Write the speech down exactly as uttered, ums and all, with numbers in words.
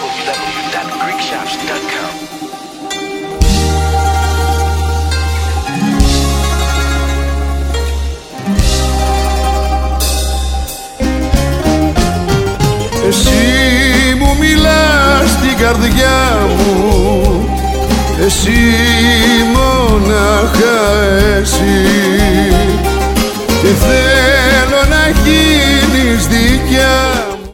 w w w dot greek shops dot com. Εσύ μου μιλάς στην καρδιά μου, εσύ μονάχα εσύ, και